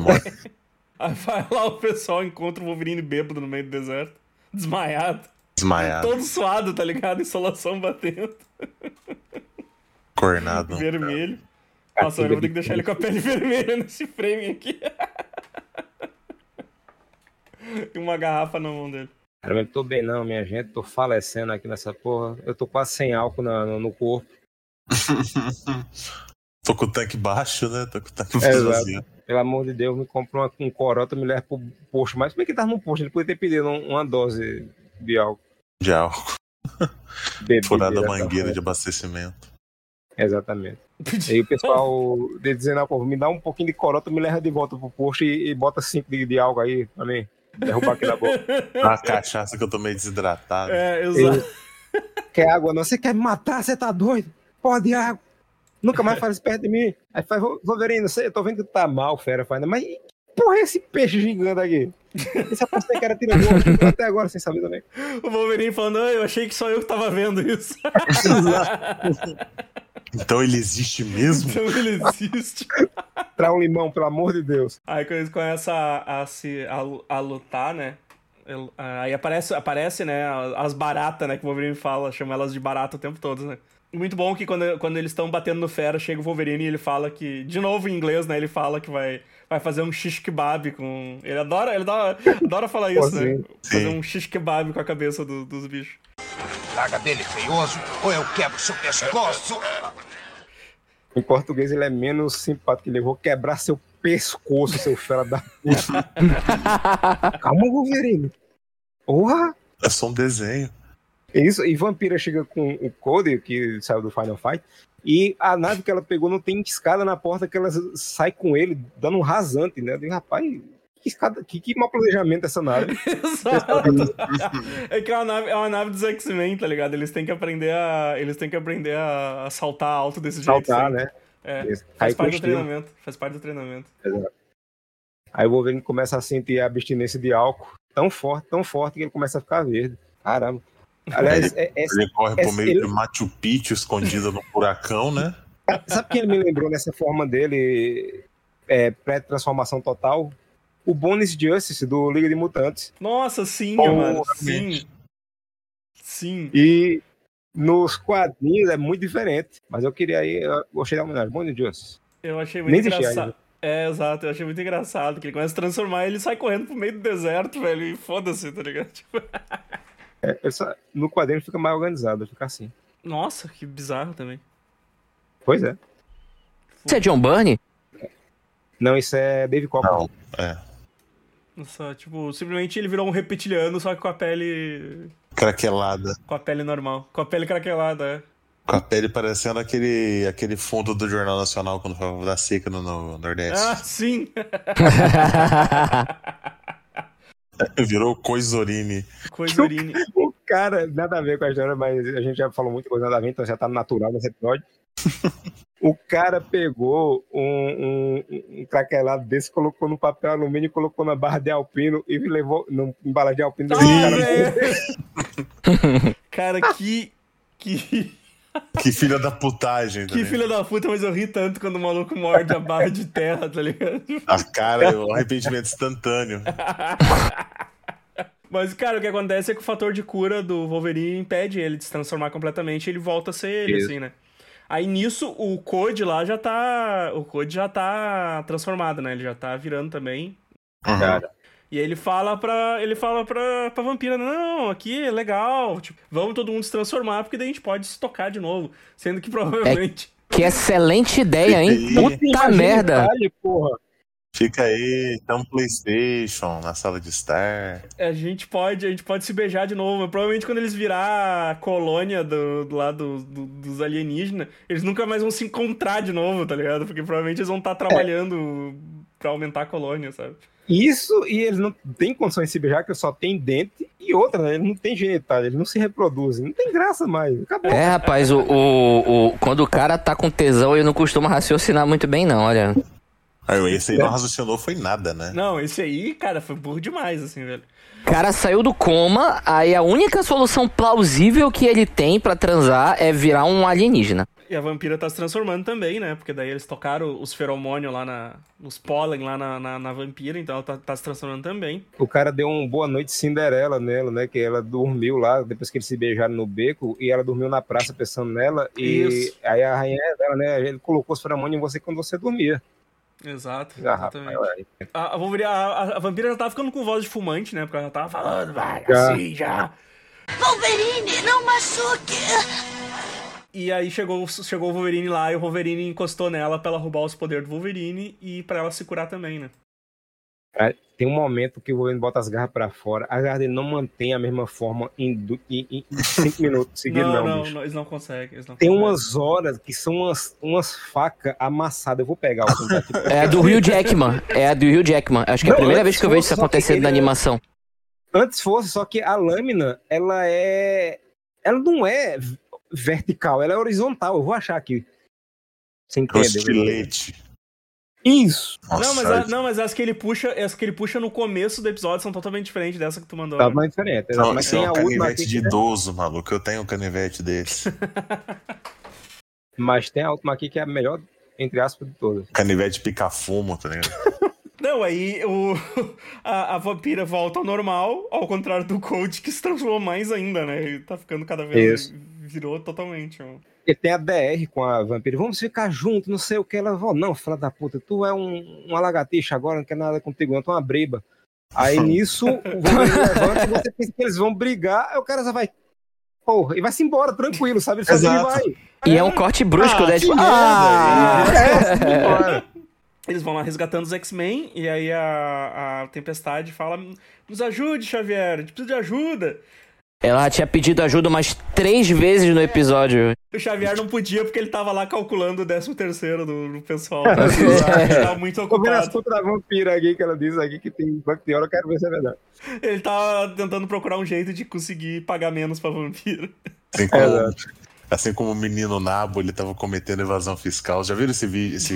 Aí vai lá, o pessoal encontra o Wolverine bêbado no meio do deserto. Desmaiado. Desmaiado. Todo suado, tá ligado? Insolação batendo. Cornado. Vermelho. Nossa, eu vou ter que deixar ele com a pele vermelha nesse frame aqui. E uma garrafa na mão dele. Cara, eu não tô bem não, minha gente. Tô falecendo aqui nessa porra. Eu tô quase sem álcool na, no, no corpo. Tô com o tanque baixo, né? Tô com o tanque é, vazio. Pelo amor de Deus, me compra uma, um corota, me leva pro posto. Mas como é que tá no posto? Ele podia ter pedido uma dose de álcool. De álcool. Furada a mangueira de abastecimento. Exatamente. E aí o pessoal dizendo: ah, pô, me dá um pouquinho de corota, me leva de volta pro posto e, e bota cinco de, de álcool aí pra mim. Derrubar aqui na boca. A cachaça que eu tô meio desidratado. É, exato. Quer água não? Você quer me matar? Você tá doido? Pode água. Nunca mais faz perto de mim. Aí faz: Wolverine, eu tô vendo que tu tá mal, fera. Faz, mas que porra é esse peixe gigante aqui? Esse apostei que era tirando até agora sem saber também. O Wolverine falando: eu achei que só eu que tava vendo isso. Então ele existe mesmo? Então ele existe. Traz um limão, pelo amor de Deus. Aí quando eles começam a, a, se, a, a lutar, né? Aí aparece, aparece, né, as baratas, né, que o Wolverine fala, chama elas de barata o tempo todo, né? Muito bom que quando, quando eles estão batendo no fera, chega o Wolverine e ele fala que, de novo em inglês, né, ele fala que vai, vai fazer um shish kebab com... Ele adora, ele adora, adora falar isso, Pô, né? Sim. Fazer um shish kebab com a cabeça do, dos bichos. Larga dele, feioso, ou eu quebro seu pescoço. Em português ele é menos simpático, ele vou quebrar seu pescoço, seu fera da puta. Calma, Wolverine. Porra! É só um desenho. Isso, e Vampira chega com o Cody, que saiu do Final Fight, e a nave que ela pegou não tem escada na porta, que ela sai com ele, dando um rasante, né? Eu digo: rapaz, que, que, que mau planejamento essa nave. Exato. É que é uma nave, é uma nave dos X-Men, tá ligado? Eles têm que aprender a. Eles têm que aprender a, a saltar alto desse jeito. Saltar, assim. né? É. Isso. Faz Aí parte do estilo. treinamento. Faz parte do treinamento. Exato. Aí o Wolverine começa a sentir a abstinência de álcool tão forte, tão forte, que ele começa a ficar verde. Caramba. Aliás, ele, é, é, ele corre é, por meio ele... de Machu Picchu escondido no furacão, né? Sabe quem ele me lembrou nessa forma dele, é, pré-transformação total? O Bones Justice do Liga de Mutantes. Nossa, sim, oh, mano. Sim. Sim. E nos quadrinhos é muito diferente. Mas eu queria aí, eu gostei da homenagem. Bones Justice. Eu achei muito Nem engraçado. É, exato, eu achei muito engraçado que ele começa a transformar e ele sai correndo pro meio do deserto, velho, e foda-se, tá ligado? Tipo... É, só, no quadrinho fica mais organizado, fica assim. Nossa, que bizarro também. Pois é. Isso é John Byrne? Não, isso é Dave Coppel. Não, é. Nossa, tipo, simplesmente ele virou um reptiliano, só que com a pele... Craquelada. Com a pele normal. Com a pele craquelada, é. Com a pele parecendo aquele, aquele fundo do Jornal Nacional quando foi da seca no, no Nordeste. Ah, sim! Virou Coisorine. Coisorine. O cara, nada a ver com a história, mas a gente já falou muita coisa nada a ver, então já tá natural nesse episódio. O cara pegou um, um, um craquelado desse, colocou no papel alumínio, colocou na barra de alpino e levou no embalagem de alpino. Ah, cara, cara, que... que... Que filha da putagem. Que filha da puta, mas eu ri tanto quando o maluco morde a barra de terra, tá ligado? A cara, o arrependimento instantâneo. Mas, cara, o que acontece é que o fator de cura do Wolverine impede ele de se transformar completamente e ele volta a ser ele, Isso. assim, né? Aí nisso, o Code lá já tá... O Code já tá transformado, né? Ele já tá virando também. Uhum. Cara. E aí ele fala pra, ele fala pra, pra vampira, não, aqui é legal, tipo, vamos todo mundo se transformar, porque daí a gente pode se tocar de novo. Sendo que provavelmente... É, que excelente ideia, hein? Puta Imagina merda. Detalhe, porra. Fica aí, tá um PlayStation na sala de estar. A gente pode, a gente pode se beijar de novo. Provavelmente quando eles virar a colônia do, do lado do, dos alienígenas, eles nunca mais vão se encontrar de novo, tá ligado? Porque provavelmente eles vão estar trabalhando é. pra aumentar a colônia, sabe? Isso, e eles não têm condições de se beijar, porque só tem dente, e outra, né? Eles não têm genitália, eles não se reproduzem. Não tem graça mais. Acabou. É, rapaz, o, o, o, quando o cara tá com tesão, ele não costuma raciocinar muito bem, não, olha. Aí, esse aí não raciocinou, foi nada, né? Não, esse aí, cara, foi burro demais, assim, velho. O cara saiu do coma, aí a única solução plausível que ele tem pra transar é virar um alienígena. E a vampira tá se transformando também, né? Porque daí eles tocaram os feromônios lá na... Os pólen lá na, na, na vampira, então ela tá, tá se transformando também. O cara deu um boa noite Cinderela nela, né? Que ela dormiu lá, depois que eles se beijaram no beco, e ela dormiu na praça pensando nela, e Isso. aí a rainha dela, né? Ele colocou os feromônios em você quando você dormia. Exato, Ah, exatamente. rapaz, A, a, vampira, a, a vampira já tava ficando com voz de fumante, né? Porque ela já tava falando, vai, Já. assim, já. Wolverine, não machuque! E aí chegou, chegou o Wolverine lá e o Wolverine encostou nela pra ela roubar os poderes do Wolverine e pra ela se curar também, né? Tem um momento que o Wolverine bota as garras pra fora, a garra dele não mantém a mesma forma em, du- em, em- em cinco minutos seguidos, não, não, não, bicho. não, eles não conseguem. Eles não Tem conseguem. umas horas que são umas, umas facas amassadas. Eu vou pegar o contato aqui. É a do Hugh Jackman, é a do Hugh Jackman. Acho que é a Não, primeira antes vez que eu vejo fosse isso só que acontecendo ele na é- animação. Antes fosse, só que a lâmina, ela é... Ela não é vertical, ela é horizontal. Eu vou achar aqui. Você É um entende? estilete. Isso. Não, mas, Nossa, a- não, mas as que ele puxa, as que ele puxa no começo do episódio são totalmente diferentes dessa que tu mandou. Tá né? mais diferente. Não, Mas esse é tem um a última canivete aqui de que... idoso, maluco. Eu tenho um canivete desse. Mas tem a última aqui que é a melhor, entre aspas, de todas. Canivete pica-fumo, tá ligado? Não, aí o, a, a vampira volta ao normal, ao contrário do Cold, que se transformou mais ainda, né? Ele tá ficando cada vez... Isso. Virou totalmente, ó. Ele tem a D R com a vampira. Vamos ficar juntos, não sei o que. Ela falou, não, filha da puta, tu é um, uma lagartixa agora, não quer nada contigo, não, tu é uma briba. Aí nisso, o Wolverine levanta e você pensa que eles vão brigar, aí o cara já vai... Porra, e vai-se embora, tranquilo, sabe? Ele sozinho Exato. vai. E é um corte brusco, Ah, né? que Tipo, merda, ah, É, embora. Eles vão lá resgatando os X-Men, e aí a, a Tempestade fala, nos ajude, Xavier, a gente precisa de ajuda. ela tinha pedido ajuda umas três vezes no episódio. O Xavier não podia porque ele tava lá calculando o décimo terceiro do, do pessoal. Ele tava muito Tô vendo as ocupado. contas da vampira aqui, que ela diz aqui que tem banco de hora, eu quero ver se é verdade. Ele tava tentando procurar um jeito de conseguir pagar menos pra vampira. Assim como, assim como o menino Nabo, ele tava cometendo evasão fiscal. Já viram esse vídeo? Esse...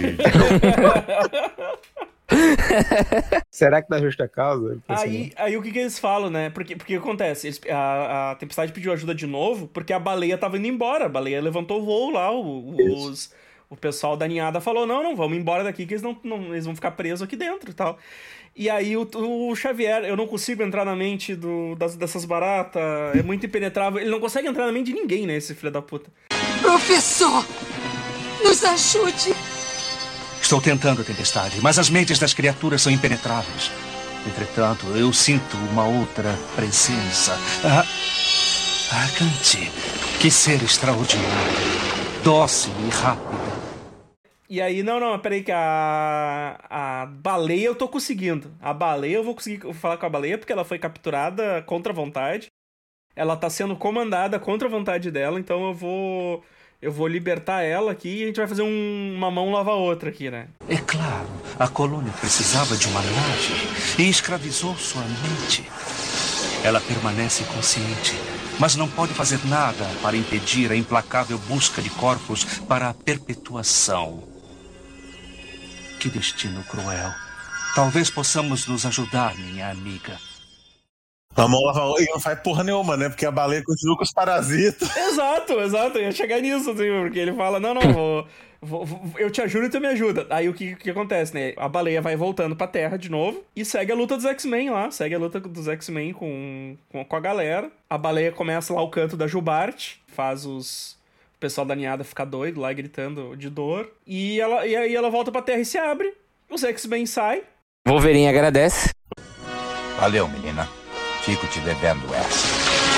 Será que dá justa causa? Aí, aí o que, que eles falam, né? Porque, porque acontece? Eles, a, a Tempestade pediu ajuda de novo porque a baleia tava indo embora. A baleia levantou o voo lá. O, os, o pessoal da ninhada falou: não, não, vamos embora daqui que eles, não, não, eles vão ficar presos aqui dentro e tal. E aí o, o Xavier, eu não consigo entrar na mente do, das, dessas baratas. É muito impenetrável. Ele não consegue entrar na mente de ninguém, né? Esse filho da puta. Professor, nos ajude. Estou tentando, Tempestade, mas as mentes das criaturas são impenetráveis. Entretanto, eu sinto uma outra presença. Ah, ah Cante, que ser extraordinário, dócil e rápido. E aí, não, não, peraí que a, a baleia eu tô conseguindo. A baleia eu vou conseguir falar com a baleia porque ela foi capturada contra a vontade. Ela tá sendo comandada contra a vontade dela, então eu vou... Eu vou libertar ela aqui e a gente vai fazer um, uma mão lava a outra aqui, né? É claro, a colônia precisava de uma laje e escravizou sua mente. Ela permanece consciente, mas não pode fazer nada para impedir a implacável busca de corpos para a perpetuação. Que destino cruel. Talvez possamos nos ajudar, minha amiga. Vamos lavar e não faz porra nenhuma, né? Porque a baleia continua com os parasitas. Exato, exato. Eu ia chegar nisso, assim, porque ele fala, não, não, vou, vou, vou, eu te ajudo e tu me ajuda. Aí o que, que acontece, né? A baleia vai voltando pra Terra de novo e segue a luta dos X-Men lá. Segue a luta dos X-Men com, com, com a galera. A baleia começa lá o canto da Jubarte, faz os... o pessoal da ninhada ficar doido lá, gritando de dor. E, ela, e aí ela volta pra Terra e se abre. Os X-Men saem. Wolverine agradece. Valeu, menina. Fico te devendo essa.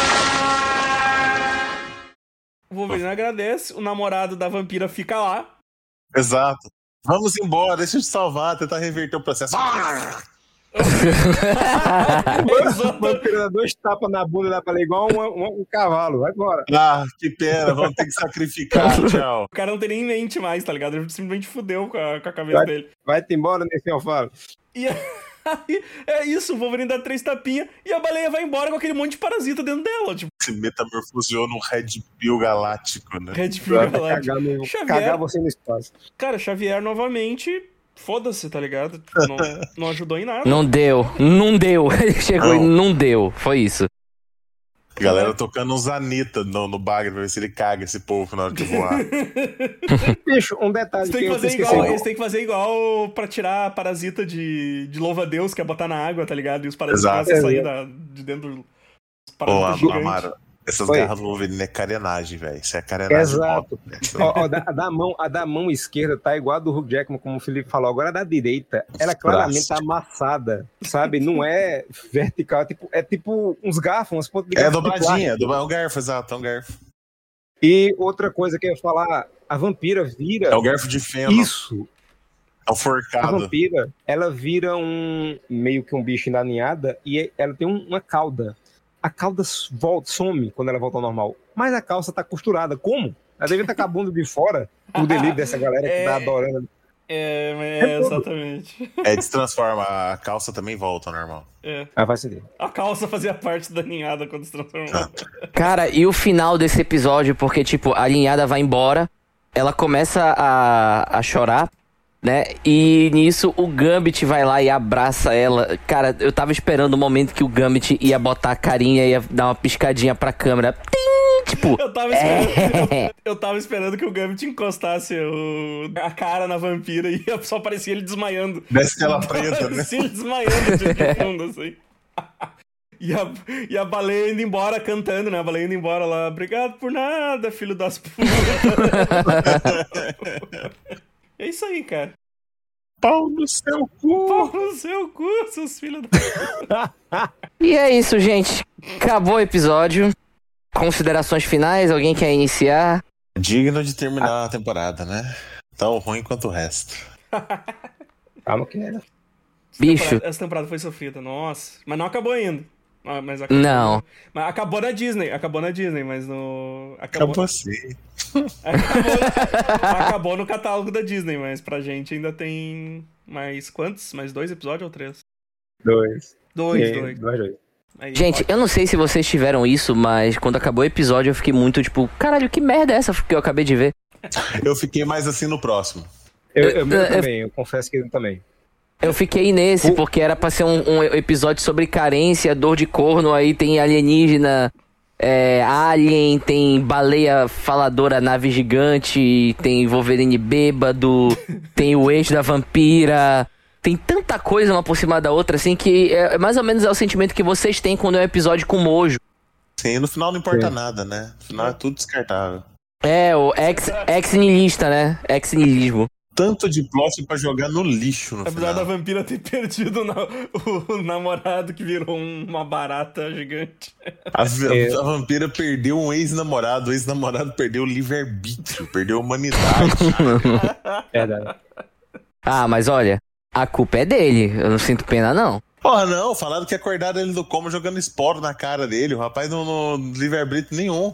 O Wolverine agradece, o namorado da vampira fica lá. Exato. Vamos embora, deixa eu te salvar, tentar reverter o processo. A vampira dá dois tapas na bunda da baleia igual um, um, um cavalo, vai embora. Ah, que pena, vamos ter que sacrificar, tchau. O cara não tem nem mente mais, tá ligado? Ele simplesmente fudeu com a, com a cabeça vai, dele. Vai-te embora, nesse eu falo. E aí, é isso, o Wolverine dá três tapinhas e a baleia vai embora com aquele monte de parasita dentro dela. Tipo. Se metamorfoseou num Red Pill galáctico, né? Red Pill galáctico. Cagar, no, Xavier, cagar você no espaço. Cara, Xavier novamente, foda-se, tá ligado? Tipo, não, não ajudou em nada. Não deu, não deu. Ele chegou não. e não deu, foi isso. Galera tocando uns Anitta no, no bagre pra ver se ele caga esse povo na hora de voar. Bicho, um detalhe Você tem que, que fazer igual, eles têm que fazer igual pra tirar a parasita de, de louva-a-Deus, que é botar na água, tá ligado? E os parasitas começam a sair da, de dentro dos parasitas gigantes. Amaro, essas Oi. garras do Wolverine é carenagem, velho. Isso é carenagem. Exato. Ó, ó, da, a, da mão, a da mão esquerda tá igual a do Hugh Jackman, como o Felipe falou. Agora a da direita, ela claramente tá amassada, sabe? Não é vertical, é tipo, é tipo uns garfos, umas pontas de garfo. É dobradinha, é um garfo, exato, é um garfo. E outra coisa que eu ia falar, a vampira vira... É o garfo de feno. Isso. É o forcado. A vampira, ela vira um meio que um bicho na ninhada e ela tem um, uma cauda. A cauda volta, some quando ela volta ao normal. Mas a calça tá costurada. Como? Ela deve estar com a bunda de fora. O delírio dessa galera que é, tá adorando. É, é, exatamente. É, destransforma. A calça também volta ao normal. É. Ah, vai ser. A calça fazia parte da ninhada quando se transformou. Cara, e o final desse episódio? Porque, tipo, a ninhada vai embora, ela começa a, a chorar, né? E nisso o Gambit vai lá e abraça ela. Cara, eu tava esperando o momento que o Gambit ia botar a carinha e ia dar uma piscadinha pra câmera. Tim! Tipo, eu tava esperando, é... eu, eu tava esperando que o Gambit encostasse o, a cara na vampira e só aparecia ele desmaiando. Desce tela preta, né? Sim, ele desmaiando de, de fundo, assim. E a, e a baleia indo embora cantando, né? A baleia indo embora lá. Obrigado por nada, filho das putas. É isso aí, cara. Pau no seu cu! Pau no seu cu, seus filhos da... E é isso, gente. Acabou o episódio. Considerações finais? Alguém quer iniciar? Digno de terminar a temporada, né? Tão ruim quanto o resto. Calma que era. Bicho. Essa temporada, essa temporada foi sofrida, nossa. Mas não acabou ainda. Ah, Mas acabou, Não. Mas acabou na Disney, acabou na Disney, mas no... Acabou, Acabou assim. acabou, acabou no catálogo da Disney, mas pra gente ainda tem mais quantos? Mais dois episódios ou três? Dois. Dois, Sim, dois. dois, dois. Aí, Gente, eu não sei se vocês tiveram isso, mas quando acabou o episódio eu fiquei muito tipo, caralho, que merda é essa que eu acabei de ver? Eu fiquei mais assim no próximo. Eu, eu, eu Eu- também, eu confesso que eu também. Eu fiquei nesse, porque era pra ser um, um episódio sobre carência, dor de corno, aí tem alienígena, é, alien, tem baleia faladora, nave gigante, tem Wolverine bêbado, tem o eixo da vampira, tem tanta coisa uma por cima da outra, assim, que é, mais ou menos é o sentimento que vocês têm quando é um episódio com Mojo. Sim, no final não importa Sim. nada, né? No final é tudo descartável. É, o ex, ex-nihilista, né? Ex-nihilismo. Tanto de plot pra jogar no lixo no Apesar da final. vampira ter perdido na- o, o namorado que virou um- uma barata gigante. A, va- É. a vampira perdeu um ex-namorado, o ex-namorado perdeu o livre-arbítrio, perdeu a humanidade. Verdade. Ah, mas olha, a culpa é dele, eu não sinto pena não. Porra, não, falaram que acordaram ele do coma jogando esporo na cara dele. O rapaz não, não livre-arbítrio nenhum.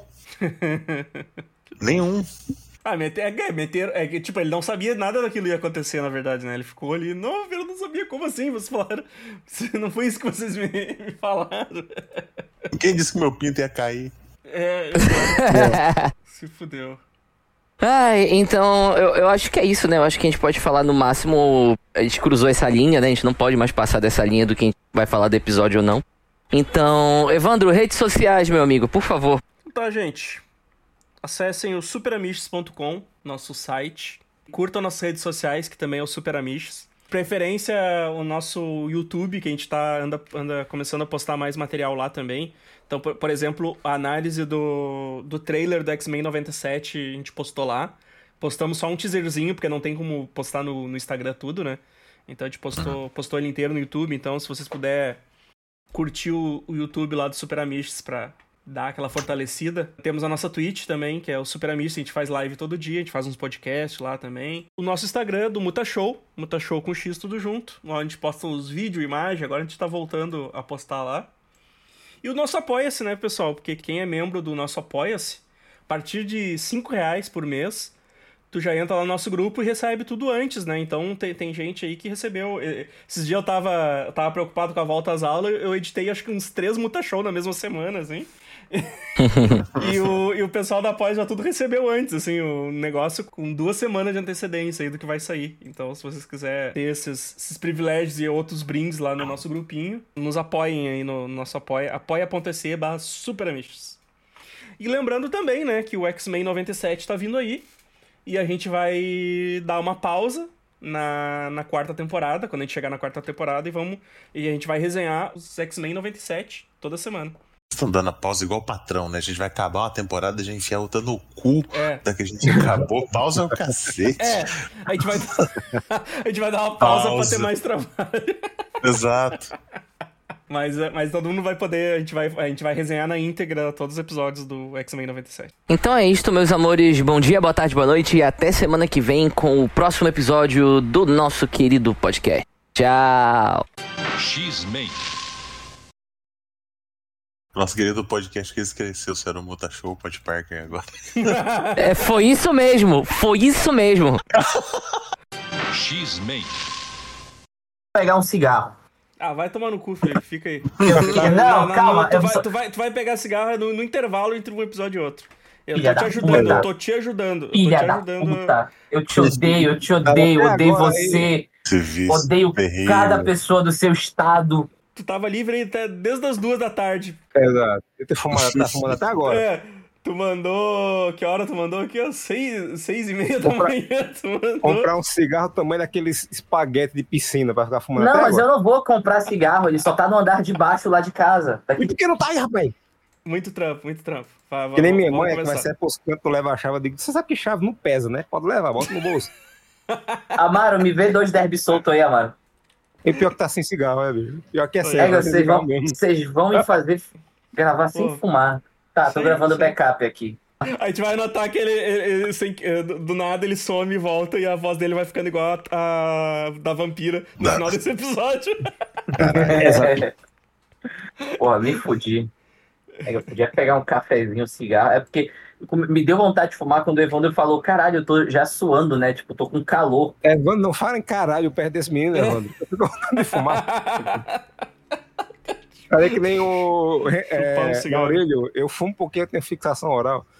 Nenhum. Ah, meter, é, meter, é que, tipo, ele não sabia nada daquilo ia acontecer, na verdade, né? Ele ficou ali, não, eu não sabia, como assim? Vocês falaram, não foi isso que vocês me, me falaram. Quem disse que meu pinto ia cair? É, exato. Se fudeu. Ai, então, eu, eu acho que é isso, né? Eu acho que a gente pode falar no máximo. A gente cruzou essa linha, né? A gente não pode mais passar dessa linha do que a gente vai falar do episódio ou não. Então, Evandro, redes sociais, meu amigo, por favor. Tá, gente. Acessem o super amiches ponto com, nosso site. Curtam nossas redes sociais, que também é o Super Amiches. Preferência o nosso YouTube, que a gente tá, anda, anda começando a postar mais material lá também. Então, por, por exemplo, a análise do, do trailer do X-Men noventa e sete a gente postou lá. Postamos só um teaserzinho, porque não tem como postar no, no Instagram tudo, né? Então a gente postou, postou ele inteiro no YouTube. Então, se vocês puderem curtir o, o YouTube lá do Super Amiches pra dar aquela fortalecida. Temos a nossa Twitch também, que é o Super Amiches, a gente faz live todo dia, a gente faz uns podcasts lá também. O nosso Instagram do Muta Show, Muta Show com X tudo junto, onde a gente posta os vídeos, imagem, agora a gente tá voltando a postar lá. E o nosso Apoia-se, né, pessoal? Porque quem é membro do nosso Apoia-se, a partir de cinco reais por mês, tu já entra lá no nosso grupo e recebe tudo antes, né? Então tem, tem gente aí que recebeu. Esses dias eu tava, eu tava preocupado com a volta às aulas, eu editei acho que uns três Muta Show na mesma semana, assim. e, o, e o pessoal da Apoia já tudo recebeu antes, assim, o negócio com duas semanas de antecedência aí do que vai sair. Então, se vocês quiserem ter esses, esses privilégios e outros brindes lá no nosso grupinho, nos apoiem aí no, no nosso apoia, apoia.se barra superamiches. E lembrando também, né, que o X-Men noventa e sete tá vindo aí, e a gente vai dar uma pausa na, na quarta temporada, quando a gente chegar na quarta temporada, e vamos e a gente vai resenhar os X-Men noventa e sete toda semana. Estão dando a pausa igual o patrão, né? A gente vai acabar uma temporada, a gente enfia outra no cu É. da que a gente acabou. Pausa é o cacete. É, a gente vai, a gente vai dar uma pausa, Pausa. pra ter mais trabalho. Exato. Mas, mas todo mundo vai poder, a gente vai, a gente vai resenhar na íntegra todos os episódios do X-Men noventa e sete. Então é isto, meus amores. Bom dia, boa tarde, boa noite e até semana que vem com o próximo episódio do nosso querido podcast. Tchau. X-Men. Nosso querido podcast que cresceu, se era o Muta Show, o Pod Parker agora. É, foi isso mesmo, foi isso mesmo. X-Men. Pegar um cigarro. Ah, vai tomar no cu, Felipe, fica aí. Não, calma, Tu eu vai, só- tu, vai, tu vai pegar cigarro no, no intervalo entre um episódio e outro. Eu Filha tô te da ajudando, puta. eu tô te ajudando. Eu tô Filha te da ajudando. puta. Eu te odeio, eu te odeio, Até odeio agora, você. Serviço Odeio terrível. cada pessoa do seu estado. Tu tava livre aí até desde as duas da tarde. Exato. Eu tô fumando, tá fumando até agora. É, tu mandou. Que hora tu mandou aqui? Ó, seis, seis e meia da Comprar- manhã. Tu mandou. Comprar um cigarro tamanho daqueles espaguete de piscina pra ficar fumando Não, até mas agora. eu não vou comprar cigarro, ele só tá no andar de baixo lá de casa. Daqui... E por que não tá aí, rapaz? Muito trampo, muito trampo. Vai, Que nem vamos- minha vamos mãe, é que vai começar. ser pros cantos, tu leva a chave, eu digo, você sabe que chave não pesa, né? Pode levar, bota no bolso. Amaro, me vê dois derby solto aí, Amaro. E pior que tá sem cigarro, é, bicho. Pior que é É, sério. vai sem vocês, cigarro vão, mesmo. vocês vão me fazer gravar sem Pô. fumar. Tá, tô Sim, gravando sim. backup aqui. A gente vai notar que ele, ele- ele sem- eh, do do nada ele some e volta e a voz dele vai ficando igual a, a da vampira no Não. final desse episódio. Exato. Porra, me fudi. Eu podia pegar um cafezinho, um cigarro. É porque me deu vontade de fumar quando o Evandro falou, caralho, eu tô já suando, né? Tipo, tô com calor. Evandro, não fala em caralho perto desse menino, Evandro. Eu tô com vontade de fumar. Falei que nem o é, um cigarro. Aurélio, eu fumo porque eu tenho fixação oral.